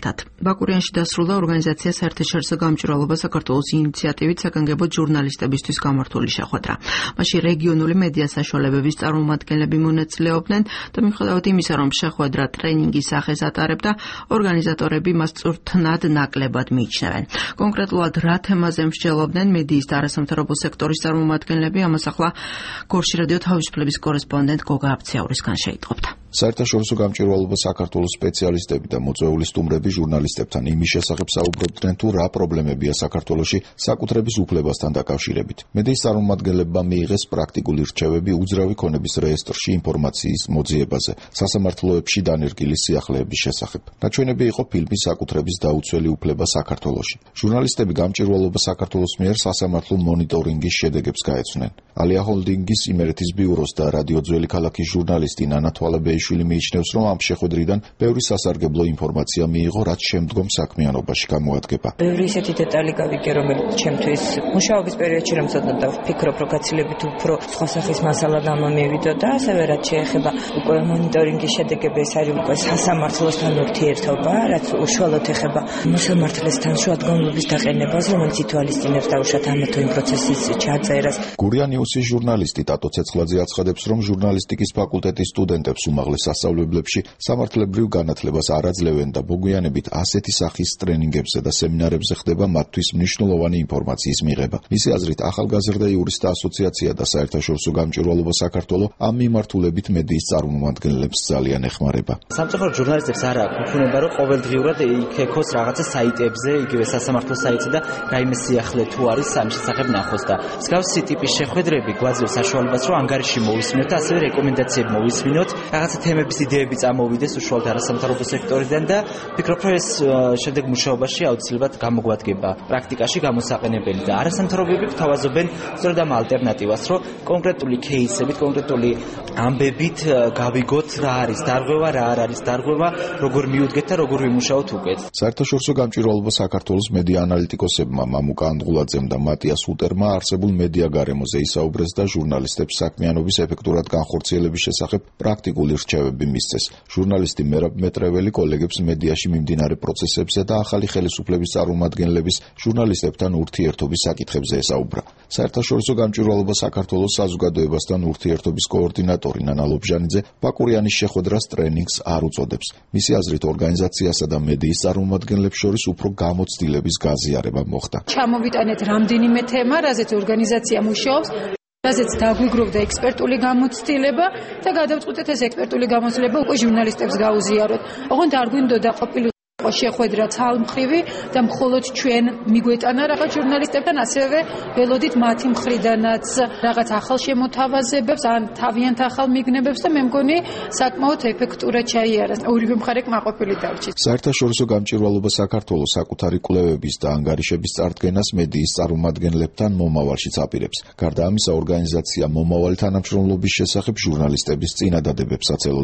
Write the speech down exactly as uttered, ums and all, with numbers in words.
მიღებთან. ბაკურიანში დასრულდა ორგანიზაცია საერთაშორისო გამჭვირვალობა საქართველოს ინიციატივით საგანგებო ჟურნალისტებისთვის გამართული შეხვედრა. მაშინ რეგიონული მედია საშუალებების წარმომადგენლები მონაწილეობდნენ და მიუხედავად იმისა, რომ შეხვედრა ტრენინგის სახეს ატარებდა, ორგანიზატორები მას წვრთნად ნაკლებად მიიჩნევენ. კონკრეტულად რა თემაზე მსჯელობდნენ მედიის და არასამთავრობო სექტორის წარმომადგენლები, ამას ახლა გორში რადიო თავისუფლების კორესპონდენტ გოგა აფციაურისგან შეიტყობთ. საერთაშორისო გამჭვირვალობა საქართველოს სპეციალისტები და მოწვეული სტუმრები ჟურნალისტებთან იმის შესახებ საუბრობდნენ, თუ რა პრობლემებია საქართველოში საკუთრების უფლებასთან დაკავშირებით. მედიის წარმომადგენლებმა მიიღეს პრაქტიკული რჩევები უძრავი ქონების რეესტრში ინფორმაციის მოძიებაზე, სასამართლოებში დანერგილი სიახლეების შესახებ. ნაჩვენები იყო ფილმის საკუთრების დაუცველი უფლება საქართველოში. ჟურნალისტები გამჭვირვალობა საქართველოს მიერ სასამართლო მონიტორინგის შედეგებს გაეცნენ. ალია ჰოლდინგის იმერეთის ბიუროს და რადიო ძველი ქალაქის ჟურნალისტი ნანა თვალებეიშვილი მიიჩნევს, რომ ამ შეხვედრიდან ბევრი სასარგებლო ინფორმაცია მიიღო, რაც შემდგომ საქმიანობაში გამოადგება. ბევრი ისეთი დეტალი გავიგე, რომელიც ჩემთვის მუშაობის პერიოდში რომ ცოტა დავფიქრობ, რომ გაცილებით უფრო სხვა სახის მასალა გამომივიდო და ასევე რაც შეეხება უკვე მონიტორინგის შედეგები, ეს არის უკვე სასამართლოსთან ურთიერთობა, რაც უშუალოდ ეხება მოსამართლესთან შუადგომლობის დაყენებას, რომელიც ითვალისწინებს დაუშვათ ამ თუ იმ პროცესის ჩაწერას. გურია ნიუსის ჟურნალისტი ტატო ცეცხლაძე აცხადებს, რომ ჟურნალისტიკის ფაკულტეტის სტუდენტებს უმაღლეს სასწავლებლებში სამართლებრივ განათლებას არ აძლევენ და მოგვიანებით ასეთი სახის ტრენინგებზე და სემინარებზე ხდება მათთვის მნიშვნელოვანი ინფორმაციის მიღება. მისი აზრით, ახალგაზრდა იურისტთა ასოციაცია და საერთაშორისო გამჭვირვალობა საქართველოს ამ მიმართულებით მედიის წარმომადგენლებს ძალიან ეხმარება. სამწუხაროდ ჟურნალისტებს არ აქვს უფუნება, რომ ყოველდღიურად იქ-ექოს რაღაცა საიტებზე, იგივე სასამართლო საიტზე და რაიმე სიახლე თუ არის ამ შესახებ ნახოს და მსგავსი ტიპის შეხვედრები გვაძლევს საშუალებას, რომ ანგარიში მოვისმინოთ და ასევე რეკომენდაციები მოვისმინოთ, რაღაცა თემების იდეები წამოვიდეს უშუალოდ არასამთავრობო სექტორიდან და ვფიქრობ, რომ ეს შედეგ მუშაობაში აუცილებლად გამოგვადგება პრაქტიკაში გამოსაყენებელი და არასამთავრობოები გვთავაზობენ სწორედ ამ ალტერნატივას, რომ კონკრეტული кейსებით, კონკრეტული ამბებით გავიგოთ რა არის დარღვევა, რა არ არის დარღვევა, როგორ მიუდგეთ და როგორ ვიმუშაოთ უკეთ. საერთაშორისო გამჭვირვალობა საქართველოს მედია ანალიტიკოსებმა მამუკა ანდღულაძემ და მატიას უტერმა არსებულ მედია გარემოზე ისაუბრეს და ჟურნალისტებს საქმიანობის ეფექტურად განხორციელების შესახებ პრაქტიკული რჩევები მისცეს. ჟურნალისტი მერაბ მეტრეველი კოლეგებს მედიაში მიმდინარე პროცესებზე და ახალი ხელისუფლების წარმომადგენლების ჟურნალისტებთან ურთიერთობის საკითხებზე ესაუბრა. საერთაშორისო გამჭვირვალობა საქართველოს საზოგადოებასთან ურთიერთობის კოორდინატორი ნანა ლობჟანიძე ბაკურიანის შეხვედრას ტრენინგს არ უწოდებს. მისი აზრით, ორგანიზაციასა და მედიის წარმომადგენლებს შორის უფრო გამოცდილების გაზიარება მოხდა. ჩამოვიტანეთ რამდენიმე თემა, რაზეც ორგანიზაცია მუშაობს, რაზეც დაგვიგროვდა ექსპერტული გამოცდილება და გადავწყვეტეთ ეს ექსპერტული გამოცდილება უკვე ჟურნალისტებს გაუზიაროთ. ოღონდ არ გვინდოდა ყოფილი შეხვედრა ცალმხრივი და მხოლოდ ჩვენ მიგვეტანა რაღაც ჟურნალისტებთან, ასევე ველოდით მათი მხრიდანაც რაღაც ახალ შემოთავაზებებს ან თავიანთ ახალ მიგნებებს და მე მგონი საკმაოდ ეფექტურად ჩაიარა. ორივე მხარე კმაყოფილი დარჩით. საერთაშორისო გამჭვირვალობა საქართველოს საკუთარი კვლევების და ანგარიშების წარდგენას მედიის წარმომადგენლებთან მომავალშიც აპირებს. გარდა ამისა, ორგანიზაცია მომავალი თანამშრომლობის შესახებ ჟურნალისტების წინადადებებსაც ელოდება.